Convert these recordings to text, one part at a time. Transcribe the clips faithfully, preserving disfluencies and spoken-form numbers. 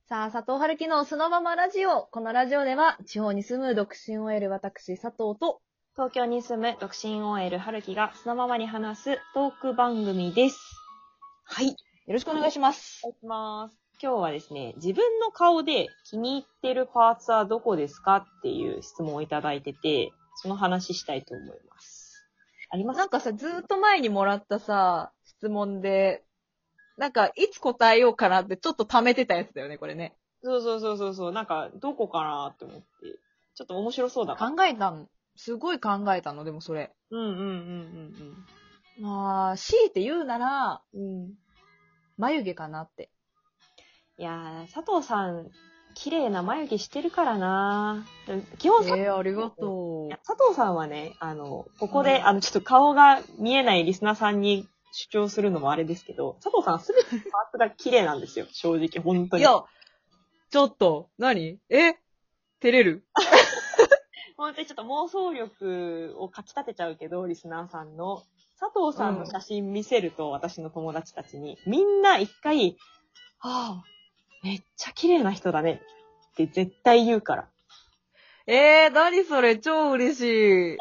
さあ、佐藤春樹のそのままラジオ。このラジオでは、地方に住む独身 オーエル 私、佐藤と、 東京に住む独身 オーエル 春樹がそのままに話すトーク番組です。 はい。よろしくお願いします。 お願いします。今日はですね、自分の顔で気に入ってるパーツはどこですかっていう質問をいただいてて、その話したいと思います。ありますか？ なんかさ、ずーっと前にもらったさ、質問で、なんか、いつ答えようかなってちょっと溜めてたやつだよね、これね。 そうそうそうそうそう、なんかどこかなって思って、ちょっと面白そうだから。 考えたの。すごい考えたの、でもそれ。 うんうんうんまあ、強いて言うなら、 うんうん。うん。 眉毛かなって。 いやー、佐藤さん、綺麗な眉毛してるからな。基本さ、 ええー、ありがといや佐藤さんはね、あの、ここで、うん、あの、ちょっと顔が見えないリスナーさんに主張するのもあれですけど、佐藤さんはすべてのパーツが綺麗なんですよ、正直、本当う。 に。 いや、ちょっと、何え照れる本当にちょっと妄想力をかき立てちゃうけど、リスナーさんの。佐藤さんの写真見せると、うん、私の友達たちに、みんな一回、はぁ、めっちゃ綺麗な人だねって絶対言うから。 えー、何それ、超嬉しい。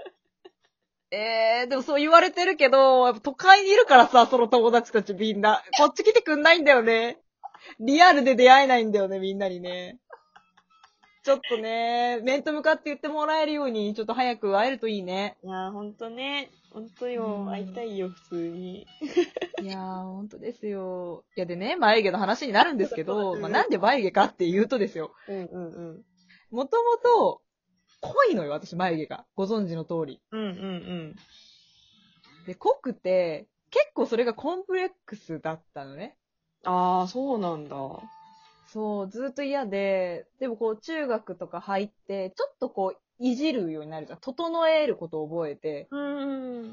えー、でもそう言われてるけど、やっぱ都会にいるからさ、その友達たちみんな。こっち来てくんないんだよね。リアルで出会えないんだよね、みんなにね。ちょっとね、面と向かって言ってもらえるように、ちょっと早く会えるといいね。 いやー、ほんとね。ほんとよ。会いたいよ、普通に。 いやー、ほんとですよ。いやでね、眉毛の話になるんですけど、まあ、なんで眉毛かって言うとですよ。 うんうんうん。 もともと、濃いのよ、私、眉毛が。ご存知の通り。 うんうんうん。 で、濃くて、結構それがコンプレックスだったのね。 ああ、そうなんだ。 そう、ずっと嫌で、でもこう中学とか入って、ちょっとこう、いじるようになるじゃん。整えることを覚えて。 うん。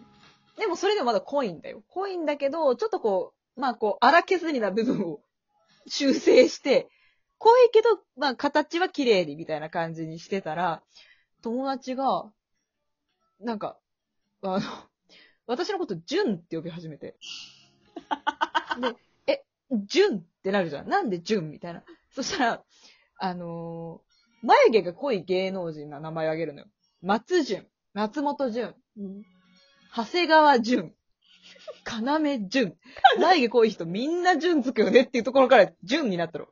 でもそれでもまだ濃いんだよ。濃いんだけど、ちょっとこう、まあこう、荒削りな部分を修正して、濃いけど、まあ形は綺麗にみたいな感じにしてたら、友達が、なんか、あの、私のこと、ジュンって呼び始めて。で、え、ジュンってなるじゃん。なんでジュンみたいな。そしたら、あのー、眉毛が濃い芸能人の名前をあげるのよ。松潤、松本潤、 うん、 長谷川潤、要潤。眉毛濃い人みんな潤つくよねっていうところから潤になったの。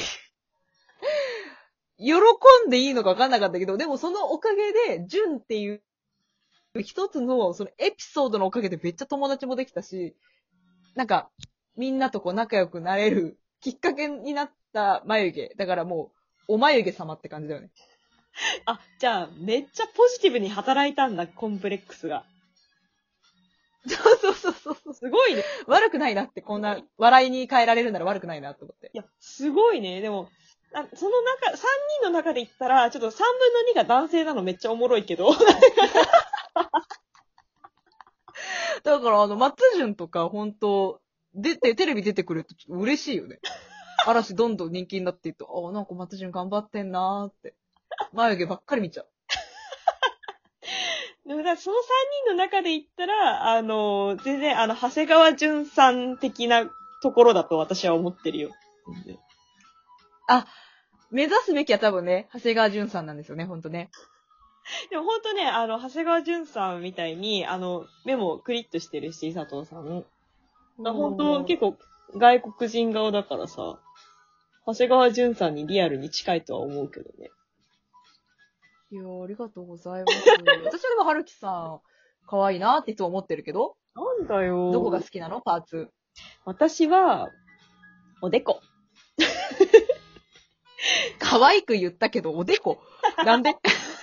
喜んでいいのか分かんなかったけど、でもそのおかげで、潤っていう一つのそのエピソードのおかげでめっちゃ友達もできたし、なんか、みんなとこう仲良くなれるきっかけになった眉毛。だからもう、お眉毛様って感じだよね。 あ、じゃあ、めっちゃポジティブに働いたんだ、コンプレックスが。 そうそうそうそう。 すごいね。 悪くないなって、こんな笑いに変えられるなら悪くないなと思って。 いや、すごいね。でも、あその中、さんにんの中で言ったら、ちょっとさんぶんのにが男性なのめっちゃおもろいけど。 だから、あの、松潤とか、ほんと、出て、テレビ出てくると嬉しいよね。嵐どんどん人気になっていくと、あ、なんか松潤頑張ってんなーって。眉毛ばっかり見ちゃう。 でもだそのさんにんの中で言ったら、あの、全然、あの、長谷川淳さん的なところだと私は思ってるよ。 あ、目指すべきは多分ね、長谷川淳さんなんですよね、ほんとね。 でもほんとね、あの、長谷川淳さんみたいに、あの、目もクリッとしてるし、佐藤さん。ほんと、結構、外国人顔だからさ、長谷川淳さんにリアルに近いとは思うけどね。 いやー、ありがとうございます。私はでも、はるきさん、可愛いなっていつも思ってるけど。 なんだよ。 どこが好きなのパーツ。 私は、おでこ。 可愛く言ったけど、おでこ。なんで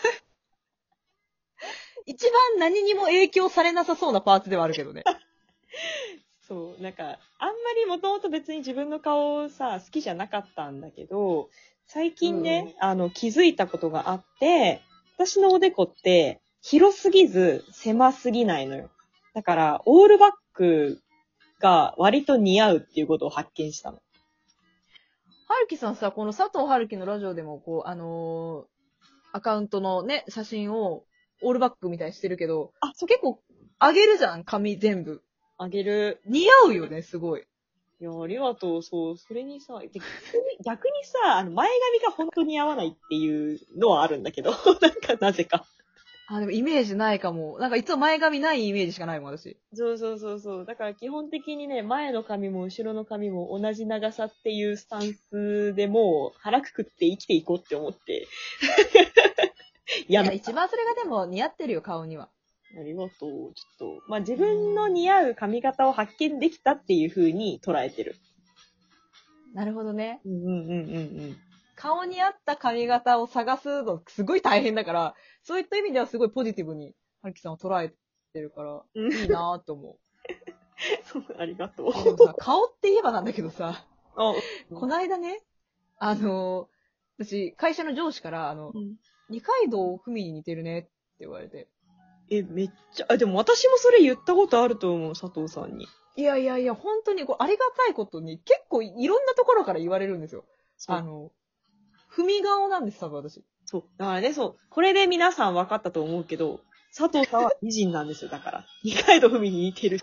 一番何にも影響されなさそうなパーツではあるけどね。 そう、なんか、あんまりもともと別に自分の顔さ、好きじゃなかったんだけど、最近ね、うん、あの、気づいたことがあって、私のおでこって、広すぎず、狭すぎないのよ。だから、オールバックが割と似合うっていうことを発見したの。 はるきさんさ、この佐藤はるきのラジオでも、こう、あのー、アカウントのね、写真を、オールバックみたいにしてるけど、あ、そう結構、上げるじゃん、髪全部。 あげる。 似合うよね、すごい。 いや、ありがとう。そう、それにさ、で逆に逆にさ、あの、前髪が本当に合わないっていうのはあるんだけど、なんかなぜか。 あ、でもイメージないかも。なんかいつも前髪ないイメージしかないもん、私。 そうそうそうそう。だから基本的にね、前の髪も後ろの髪も同じ長さっていうスタンスでもう腹くくって生きていこうって思って。 いや、 やめ一番それがでも似合ってるよ、顔には。 ありがとう。ちょっと、まあ、自分の似合う髪型を発見できたっていう風に捉えてる。 なるほどね。 うんうんうんうんうん。 顔に合った髪型を探すのすごい大変だから、そういった意味ではすごいポジティブに、はるきさんを捉えてるから、 うんいいなぁと思そう、ありがとう。 う。でもさ、顔って言えばなんだけどさ、 あ、 こないだね、あの、私、会社の上司から、あの、 うん二階堂ふみに似てるねって言われて。 え、めっちゃ、あ、でも私もそれ言ったことあると思う、佐藤さんに。 いやいやいや、本当にこうありがたいことに結構いろんなところから言われるんですよ。 そうあの、ふみ顔なんです、多分私。 そう。だからね、そう。これで皆さん分かったと思うけど、佐藤さんは美人なんですよ、だから。二階堂ふみに似てる。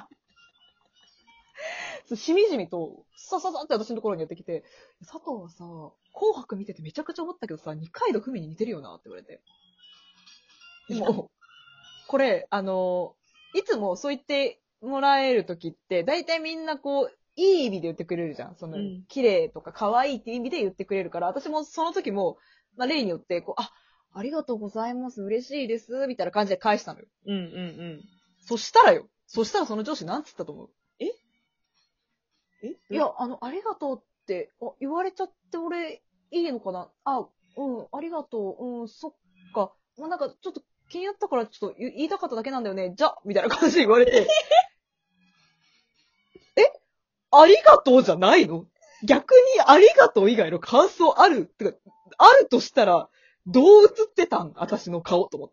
そうしみじみと、さささって私のところにやってきて、佐藤はさ、紅白見ててめちゃくちゃ思ったけどさ、二階堂ふみに似てるよなって言われて。でも、これ、あの、いつもそう言ってもらえるときって、大体みんなこう、いい意味で言ってくれるじゃん。その、 うん綺麗とか可愛いっていう意味で言ってくれるから、私もその時も、まあ例によって、こう、あ、ありがとうございます、嬉しいです、みたいな感じで返したのよ。 うんうんうん。 そしたらよ、そしたらその上司なんつったと思う？ えいや、あの、ありがとうって、あ、言われちゃって俺、いいのかなあ、うん、ありがとう、うん、そっか。まあ、なんか、ちょっと気になったから、ちょっと言いたかっただけなんだよね。じゃ、みたいな感じで言われて。えありがとうじゃないの？逆にありがとう以外の感想あるってか、あるとしたら、どう映ってたん私の顔と思って。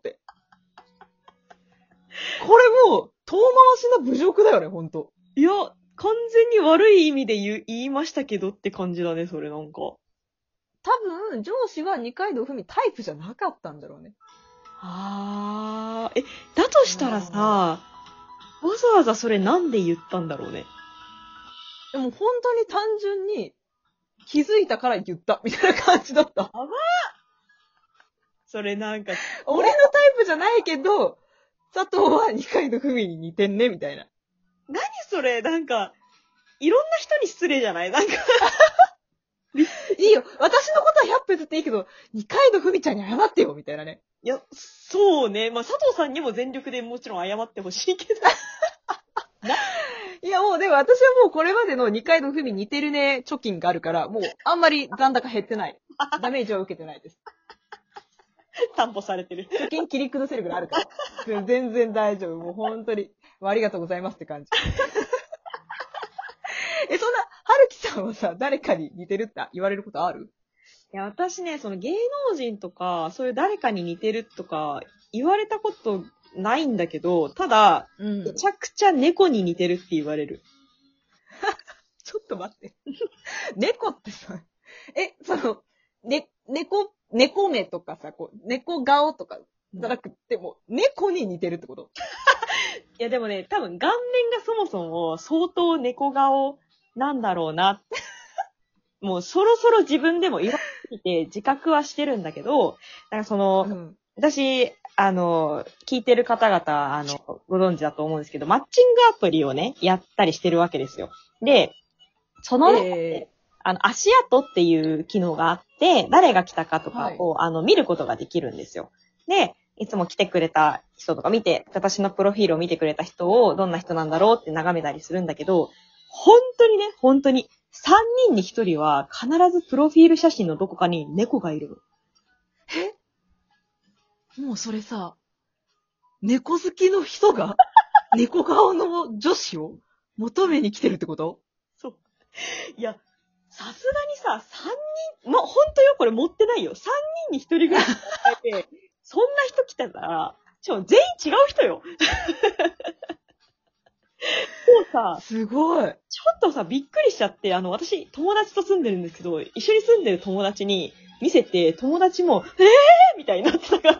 これもう、遠回しな侮辱だよね、ほんと。 いや、完全に悪い意味で言う言いましたけどって感じだね、それなんか。 多分、上司は二階堂ふみタイプじゃなかったんだろうね。 あー、え、だとしたらさ、わざわざそれなんで言ったんだろうね。 でも本当に単純に気づいたから言ったみたいな感じだった。 それなんか、 俺のタイプじゃないけど、佐藤は二階堂ふみに似てんねみたいな。 何それなんか、いろんな人に失礼じゃないなんか。 いいよ、私のことはひゃっぷ譲っていいけど、二階堂ふみちゃんに謝ってよみたいなね。 いや、そうね。まあ、佐藤さんにも全力でもちろん謝ってほしいけど。 いやもうでも私はもうこれまでの二階堂ふみ似てるね貯金があるから、もうあんまり残高減ってない。ダメージは受けてないです。 担保されてる。 貯金切り崩せるぐらいあるから。全然大丈夫。もう本当に。ありがとうございますって感じ。え、そんな、はるきさんはさ、誰かに似てるって言われることある？ いや、私ね、その芸能人とか、そういう誰かに似てるとか、言われたことないんだけど、ただ、 うんめちゃくちゃ猫に似てるって言われる。 ちょっと待って。猫ってさ、え、その、ね、猫、猫目とかさ、こう、猫顔とかじゃなくても、猫に似てるってこと？ いや、でもね、多分顔面がそもそも相当猫顔なんだろうな。もうそろそろ自分でも言われて自覚はしてるんだけど、なんかその、 うん。 私、あの、聞いてる方々、あの、ご存知だと思うんですけど、マッチングアプリをね、やったりしてるわけですよ。で、その中で、 えあの、足跡っていう機能があって、誰が来たかとかを、 はあの、見ることができるんですよ。で、いつも来てくれた人とか見て、私のプロフィールを見てくれた人を、どんな人なんだろうって眺めたりするんだけど、本当にね、本当に、さんにんにひとりは必ずプロフィール写真のどこかに猫がいるの。 えもうそれさ、猫好きの人が、猫顔の女子を求めに来てるってこと？ そう。いや、さすがにさ、さんにん、ま、ほんとよ、これ持ってないよ。さんにんにひとりぐらい考えて、そんな人来てたら、しかも全員違う人よ。もうさ、 すごい。 ちょっとさ、びっくりしちゃって、あの、私、友達と住んでるんですけど、一緒に住んでる友達に見せて、友達も、えーみたいになってたから。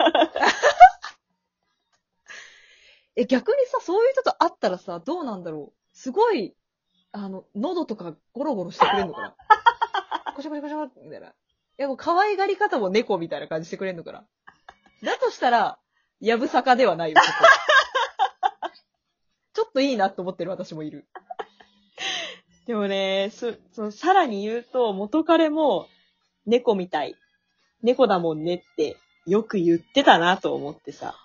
え、逆にさ、そういう人と会ったらさ、どうなんだろう。すごい、 あの、喉とかゴロゴロしてくれんのかなコショコショコショみたいな。いや、もう可愛がり方も猫みたいな感じしてくれんのかなだとしたら、やぶさかではないよ、そこちょっといいなと思ってる私もいる。 でもね、そ、その、さらに言うと、元彼も、猫みたい。猫だもんねって、よく言ってたなと思ってさ。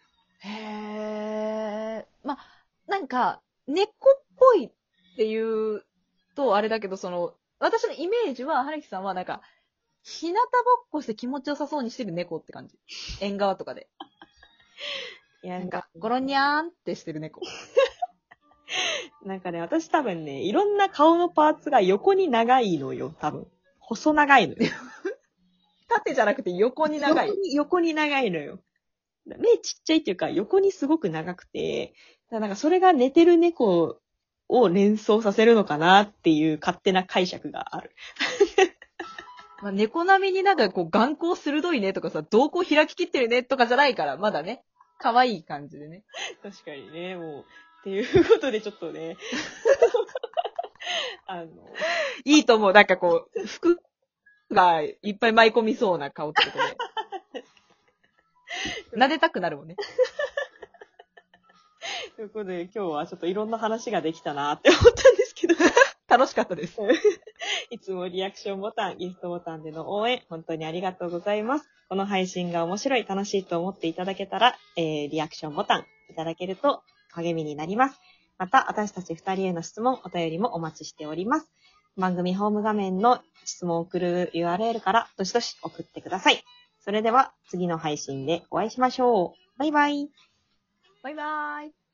へー。ま、なんか、猫っぽいっていうと、あれだけど、その、私のイメージは、はるきさんはなんか、日向ぼっこして気持ちよさそうにしてる猫って感じ。縁側とかで。 いや、 なんか、ゴロニャーンってしてる猫。 なんかね、私多分ね、いろんな顔のパーツが横に長いのよ、多分。細長いのよ。 縦じゃなくて横に長い横。に、横に長いのよ。目ちっちゃいっていうか、横にすごく長くて、だからなんかそれが寝てる猫を連想させるのかなっていう勝手な解釈がある。 まあ、猫並みになんかこう眼光鋭いねとかさ、瞳孔開ききってるねとかじゃないから、まだね、可愛い感じでね。 確かにね、もう。っていうことでちょっとね、あの、 いいと思う。なんかこう、服がいっぱい舞い込みそうな顔ってことで。撫でたくなるもんね。 ということで今日はちょっといろんな話ができたなって思ったんですけど。 楽しかったです。 いつもリアクションボタン、ギフトボタンでの応援、本当にありがとうございます。この配信が面白い、楽しいと思っていただけたら、えー、リアクションボタンいただけると励みになります。また、私たち二人への質問、お便りもお待ちしております。番組ホーム画面の質問を送る ユーアールエル からどしどし送ってください。それでは次の配信でお会いしましょう。バイバイ。 バイバーイ。